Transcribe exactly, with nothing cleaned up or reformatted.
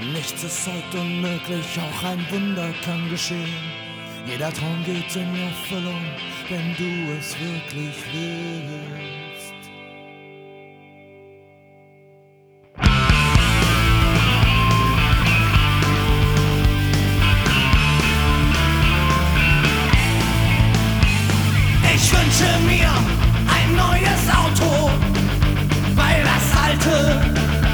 Nichts ist heute unmöglich, auch ein Wunder kann geschehen. Jeder Traum geht in Erfüllung, wenn du es wirklich willst. Ich wünsche mir ein neues Auto,